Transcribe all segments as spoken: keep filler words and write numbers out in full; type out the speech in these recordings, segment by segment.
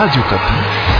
Radio Kapi.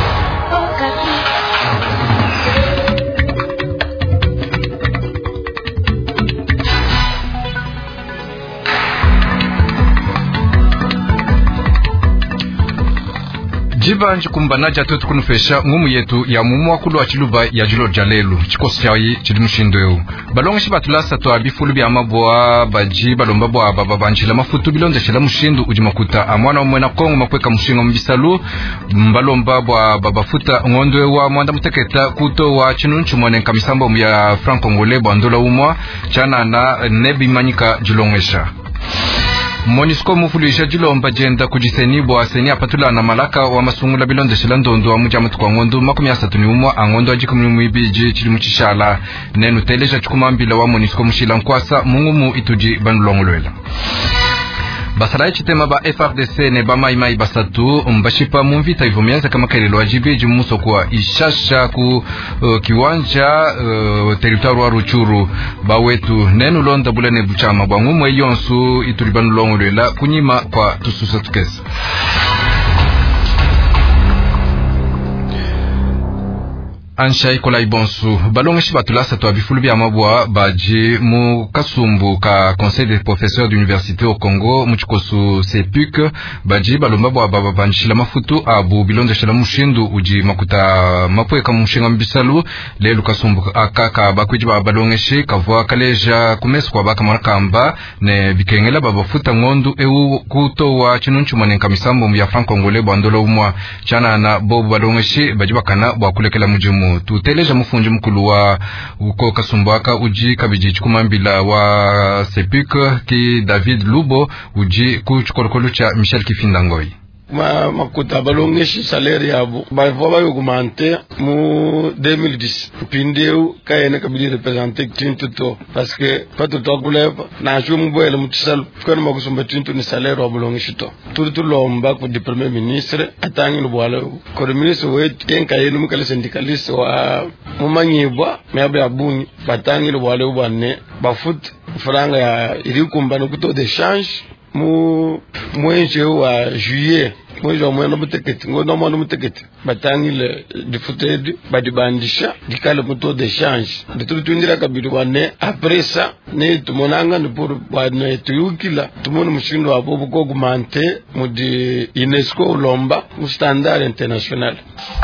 Jiba njikumbanaja tutu kunufesha ngumu yetu ya mumu wakulu wa chiluba ya jilo jalelu chikosi chayi chilimushindweu balonga shibatulasa to abifulu bya mabwa baji balomba bwa baba banjila mafutu bilonde shela mushindu ujimakuta amwana omwena kongo makweka mushinga mbisalu balomba bwa baba futa ngondwe wa mwanda muteketa kuto wa chinunchu mwene kamisambo ya franco ngole bandola umwa chana na nebi manyika jilongesha Monisco mufulisha jilomba jenda kujiseni bwa seni apatula na malaka wa masungula bilonde shilandondo wa mujamutu kwa ngondu makumi asatu ni umwa angondo ajikumi mwibiji chili mchishala nenu teleja chukumambila wa Monisco mshila nkwasa mungumu ituji banulongolwela basala chitema ba F R D C ne ba mai mai basatu mbashipa mumvita ivumianza kama kailelo wajibi jumuso kwa ishasha ku uh, kiwanja uh, territoire wa Ruchuru ba wetu nenu londa bulene buchama bwa ngumwe yonsu itulibanu longolwela kunyima kwa tususa tukesa Anshai kolai bonsu balonga shibatulasa to abifulu bya mabwa baji mu kasumbu ka conseil des professeurs d'université au Congo muchikosu C P U C baji balomba bwa baba banjila mafutu abu bilonde shela mushindu uji makuta mapwe ka mushinga mbisalu lelu kasumbu akaka bakwiji ba balonga shi kavwa kaleja kumeswa baka marakamba ne bikengela baba futa ngondu eu kuto wa chinunchu manenka misambo ya franco ngole bandolo umwa chana na bobu balonga shi baji bakana bwa kulekela mujimu tuteleja mufunji mkulu wa uko kasumbwaka uji kabiji chukumambila wa C P U C ki David Lubo uji kuchukolokolu cha Michel Kifindangoi ma makuta balongeshi salaire yabo ba voba augmenter mu deux mille dix pindeu kayene kabili représenter tintuto parce que pato to kuleva na jumu boele mutisal kono makusumba tintu ni salaire balongeshi to tutu lomba ko di premier ministre atangi lubwala ko ministre we ken kayene mu kale syndicaliste wa mumanyibwa meabe abuni batangi lubwala ubane bafut franga ya irikumba no kuto de change mu mwenje wa juillet mwezi wa mwena muteketi ngono mwana muteketi batangi le difutedi badibandisha dikale muto de change de tundira kabiri wane après ça ne tumonanga ne pour wane tuyukila tumono mushindo abo buko augmenter mu di UNESCO lomba mu standard international.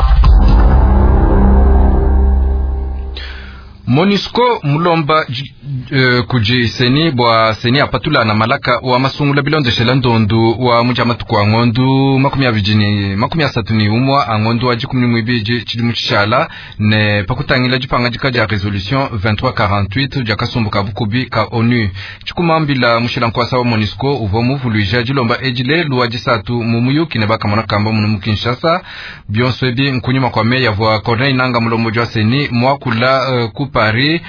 Monisco mulomba uh, kuji seni bwa seni apatula na malaka wa masungula bilonde shelandondu wa mujamatu kwa ngondu makumi ya vijini makumi ya satuni umwa angondu wa jikumi mwibiji chilimu chishala ne pakutangila jipanga jikaja resolution vingt-trois quarante-huit jakasumbu kabukubi ka ONU chikumambila mushila nkwasa wa Monisco uvo muvuluija jilomba ejile luwa jisatu mumuyuki ne baka manakamba munu Kinshasa bionswebi nkunyuma kwa meya vwa Corneille Nanga mulombo jwa seni mwakula uh, kupa Paris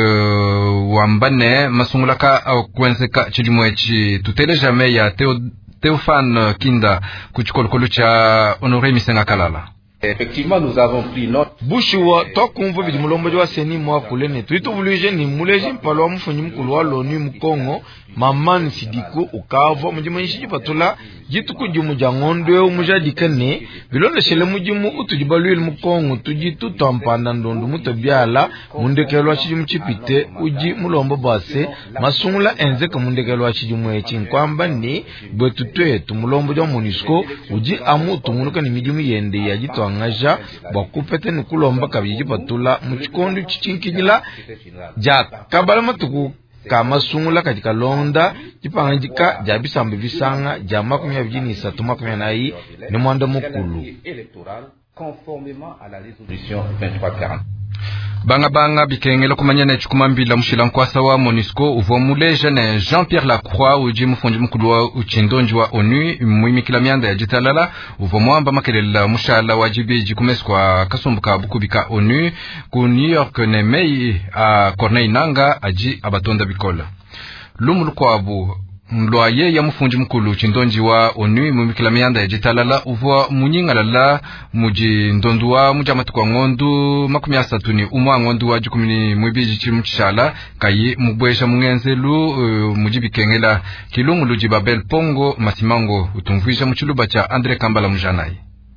uh, wambane masungulaka uh, kwenzeka chidimwechi tutele jamais ya Theo, Théophane Kinda kuchikolokolo cha Honoré Misenga Kalala. Effectivement, nous avons pris note. Bushiwa tokumvu bidi mulombo wa seni mwa kulene tuitu vuluje ni muleji mpalo wa mfunyi mkulu wa l'ONU mkongo mamani sidiko ukavo mjima nishiji patula jitu kujumu jangondo ya umuja dikane bilonde shele mujimu utujibaluye mkongo tujitu tampanda ndondu mutabiala mundekelwa chijimu chipite uji mulombo base masungula enzeka mundekelwa chijimu echi nkwamba ni bwetutwe tumulombo wa Monisco uji amu tumunuka ni mijimu yende ya jitu angaja bakupete ni kulomba kabiji patula mchikondo chichinkijila ja kabala matuku kama sungula katika londa jipangajika jabisambe visanga jama kumya vijini isatu makumya nai ni mwanda mukulu conformément à la résolution vingt-trois quarante. Banga banga bikengela kumanyana chukumambila mushila nkwasa wa Monisco uvo muleja ne Jean-Pierre Lacroix uji mufunji mkulu wa uchindonji wa ONU muimikila mianda ya jitalala uvo mwamba makelela mushala wajibiji kumeskwa kasumbuka bukubika ONU ku New York ne mei a Corneille Nanga aji abatonda bikola lumulu kwa abu mloaye ya mufunji mkulu chindonji wa ONU mumikila mianda ya jitalala uva munyingalala muji ndonduwa mujamatu kwa ngondu makumi asatu ni umwa ngondu wa jikumini mwibiji chimuchishala kayi mubwesha mungenzelu uh, mujibikengela kilungu luji Babel Pongo Masimango utumvuisha mchuluba cha Andre Kambala Mujanai.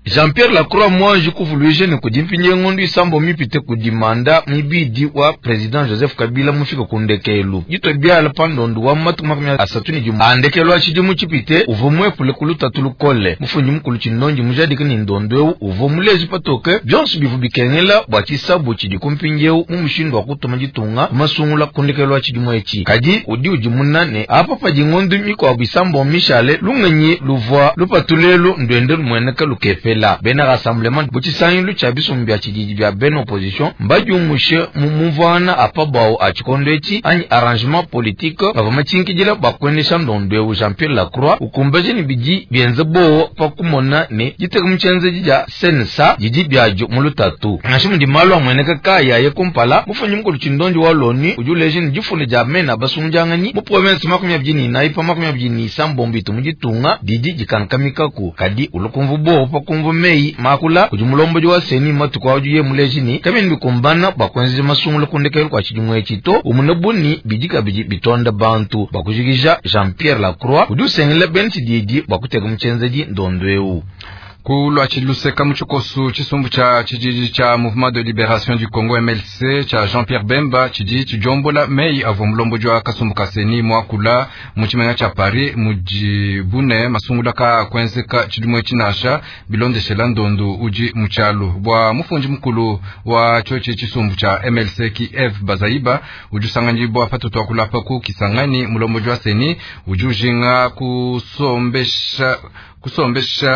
Jean-Pierre Lacroix mwanji kuvuluishe ni kujimpinye ngondu isambo mipite kudimanda mibidi wa President Joseph Kabila mufika kundekelu. Jito biala pandondu wa matu makumya asatuni jumu. Andekelu wa chidimu chipite uvumwe pule kuluta tulukole. Mufunyi mkulu chinonji mujadiki ni ndondweu uvumulezi patoke. Bionsu bifubikengela wachisabu chidikumpinjeu mumushindu wa kutomajitunga masungula kundekelu wa chidimu echi. Kaji udi ujimunane hapa pajingondu miko wabisambo mishale lungenyi luvwa lupatulelu ndwende mweneka lukepe. La bena rassemblement buti sanyi lu chabiso mbya chidiji bya ben opposition mbaju mushe mumuvana apabao achikondeci ani arrangement politique bavama chinkijila bakwendesha ndondwe Jean-Pierre Lacroix ukumbaje ni biji bienze bo pakumona ne jiteka mchenze jija sensa jiji byajo mulutatu nashimu ndi malo amweneka kaya ye kumpala mufunyi mukulu chindonji waloni ujuleje ni jifune jamena basunjangani mu province makumya bjini na ipa makumya bjini sambombitu mujitunga diji jikankamikaku kadi ulukumvu bo pakumvu mei makula kujumulombo jwa seni matuko ajuye mulejini kame ndikumbana bakwenze masungula kundekelu kwa chidimwe chito umunabuni bijika biji bitonda bantu bakujikisha Jean-Pierre Lacroix kudusengela benchi didi bakuteka mchenzeji ndondweu. Kulwa chiluseka mchukosu chisumbu cha chijiji cha Mouvement de Libération du Congo M L C cha Jean-Pierre Bemba chijiji chijombola mei avumulombo jwa kasumbu kaseni mwakula mchimenya cha Paris mujibune masungula ka kwenzeka chidumwe chinasha bilonde shelandondo uji mchalu bwa mufunji mkulu wa chochi chisumbu cha M L C ki F Bazaiba ujusanganji bwa patutu wakulapa ku kisangani mulombo jwa seni ujujinga kusombesha kusombesha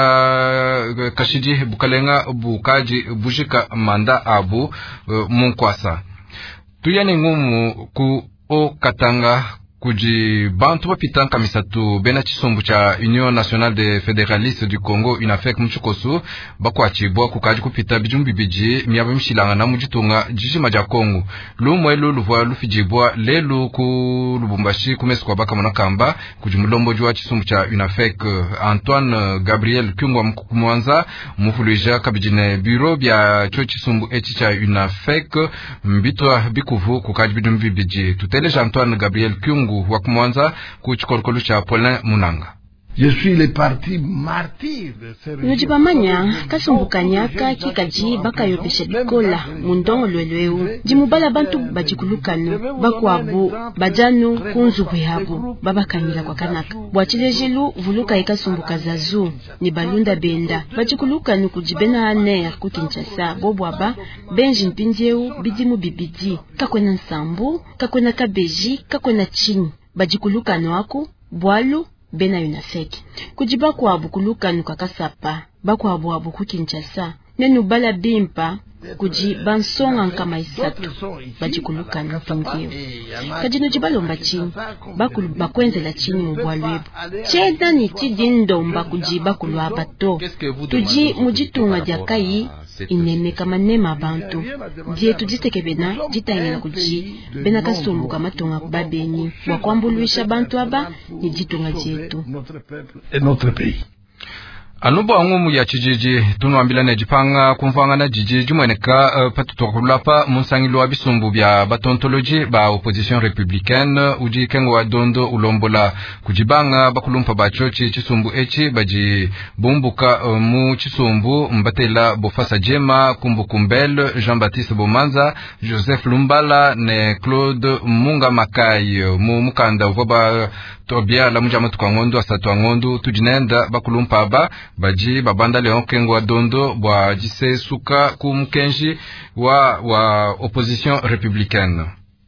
kashidi bukalenga bukaji bujika manda abu uh, munkwasa tuyane ngumu ku o katanga kuji bantu wapitanka misatu bena chisumbu cha Union Nationale des Fédéralistes du Congo unafek mchukosu bakwa chibwa kukaji kupita bijumbi biji miyabe mshilanga na mujitunga jiji maja Kongo lumwe luluvwa lufijibwa lelu ku Lubumbashi kumesu kwa baka monakamba kujumulombo jua chisumbu cha unafek Antoine Gabriel Kyungwa mkukumwanza mufuluja kabijine bureau bya cho chisumbu echi cha unafek mbitwa bikuvu kukaji bijumbi biji tuteleja Antoine Gabriel Kyungwa wakumwanza kuchikorokolu cha Paulin Munanga. Je suis le parti martyr de ce Nujibamanya kasumbukanyaka kikaji baka yopesha bikola mundongo lwelweu jimubala bantu bajikulukanu bakwabu bajanu kunzubwe habu babakanyila kwa kanaka bwachilejilu vuluka ikasumbuka zazu ni balunda benda bajikulukanu kujibena aner kukinchasa bobwaba benji mpinjeu bidimu bibidi kakwena nsambu kakwena kabeji kakwena chini bajikulukanu wako bwalu bena yunafeki kujiba kwa abu kulukanu kakasapa bakwa abu abu kukinchasa nenu bala bimpa kuji bansonga nkama isatu bajikulukanu pinjeu kajinu jibalomba chini bakulu bakwenzela chini mubwalwebu cheda ni chidindomba kujiba kulwaba to tuji mujitunga jakayi inene kama nema bantu die tujiteke bena jitayela kuji bena kasumbuka matonga babeni wakwambuluisha bantu aba ni jitunga jetu et notre pays. Anubo angumu ya chijiji tunuambila na jipanga kumfanga na jiji jumweneka uh, patutokulapa munsangilo abisumbu bya batontoloji ba opposition républicaine uji kengo wa dondo ulombola kujibanga bakulumpa bachochi chisumbu echi baji bumbuka uh, mu chisumbu mbatela bofasa jema kumbukumbel Jean-Baptiste Bomanza Joseph Lumbala ne Claude Munga Makai mu mukanda voba tobia la mujama tukangondo asatu angondo tujinenda bakulumpa ba baji babanda leon kengo wa dondo bwa jise suka kumkenji wa wa opposition républicaine.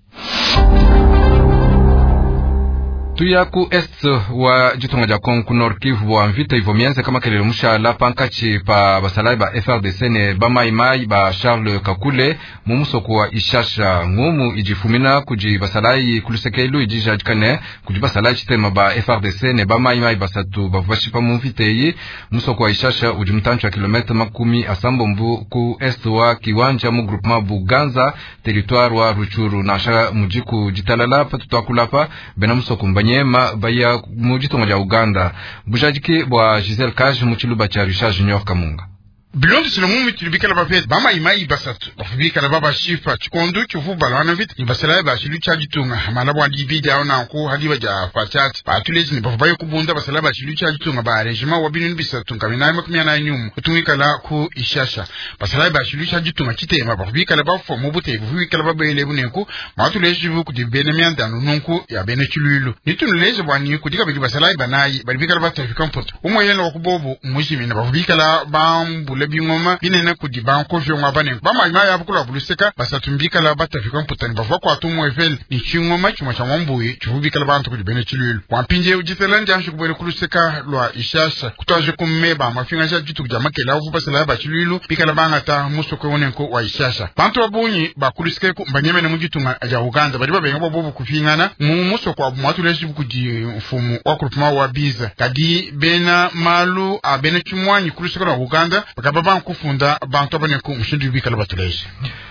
Tuya ku est wa jitonga ja Kongo Nord Kivu wa mvita hivyo mienze kama kelele mushala pankachi pa basalai ba F R D C ne ba maimai ba Charles Kakule mumusoko wa Ishasha ngumu ijifumina kuji basalai kulusekeilu ijijajikane kuji basalai chitema ba F R D C ne ba maimai basatu bavashipa mvita yi musoko wa Ishasha ujimtanchu wa kilometa makumi asambo mbu ku est wa kiwanja mu groupement Buganza territoire wa Ruchuru na asha mujiku jitalala patutuakulapa bena musoko mbanye Nyema baya mujitonga ja Uganda bujajiki bwa Giselle Kaj muchiluba cha Richard Junior Kamunga. bilondo sino mumu tulibikala bapet bama imai basatu bafubikala baba shifa chikondo chufu balwana vit ibasala ba shilu chajitunga malabo adibida ona ko hadiba ja fachat batulezi ni bafabayo kubunda basala ba shilu chajitunga ba regiment wabinu bisatu kamina makumya na nyumu utumikala ku ishasha basala ba shilu chajitunga kitema bafubikala ba fomo bute bafubikala ba belebu neko matulezi buku dibene myanda nunku ya bene chululu nitunuleze bwani kudika bigi basala ba nayi balibikala ba trafican pot umoyela wakubobo mujimi na bafubikala ba lebi ngoma binene kudi banko vyo ngabane bama ima ya bukula buluseka basatumbika la batafika mputani bafwa kwa tumu efel ni chingoma chuma cha mwambuye chubika la bantu kudi bene chilulu wampinje ujitelanja anshu kubwele kuluseka lwa ishasha kutoaje kummeba mafinga ja jitu kujama kela ufu basala ba chilulu bika la bangata muso kwa unenko wa ishasha bantu wabunyi bakuluseke mbanyeme na mujitunga aja Uganda bari babenga bobo kufingana mu muso kwa mwatu leshi bukuji mfumu wa kurupuma wa biza kadi bena malu a bene chumwanyi kuluseka la Uganda bakaba kufunda bantu abaneko mushindu bikala batuleje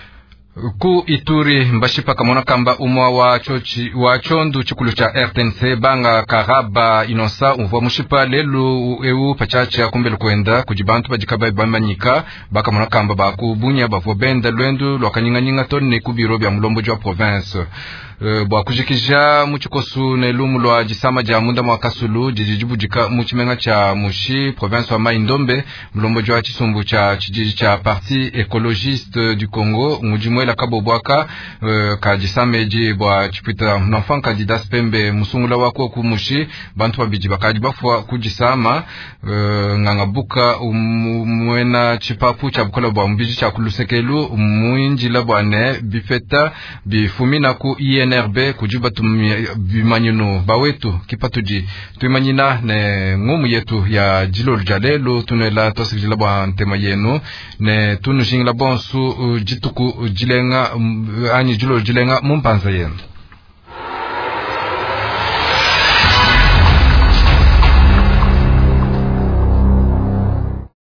ku Ituri mbashipa kamona kamba umwa wa chochi wa chondu chikulu cha R T N C banga karaba inosa umva mushipa lelu eu pachacha kumbele kwenda kujibantu bajikaba bamanyika bakamona kamba bakubunya bavobenda lwendu lwakanyinga nyinga tone kubiro bya mulombo jwa province. Uh, bwa kujikija muchikosu na ilumu lwa jisama ja munda mwakasulu jijijibu jika muchimenga cha mushi province wa Maindombe mulombo jwa chisumbu cha chijiji cha parti écologiste du Congo mujimwela kabobwaka uh, ka jisame ji bwa chipita n'enfant candidat spembe musungula wako kumushi bantu babiji bakaji bafwa kujisama uh, ngangabuka umwena chipapu cha bukola bwa mbiji cha kulusekelu muinjila bwane bifeta bifumina ku I N R B kujiba tumimanyino bawetu kipatuji tuimanyina ne ngumu yetu ya jilo jalelo tunela tosikijila bwa ntema yenu ne tunu jingla bonsu jituku jilenga anyi jilo jilenga mumpanza yenu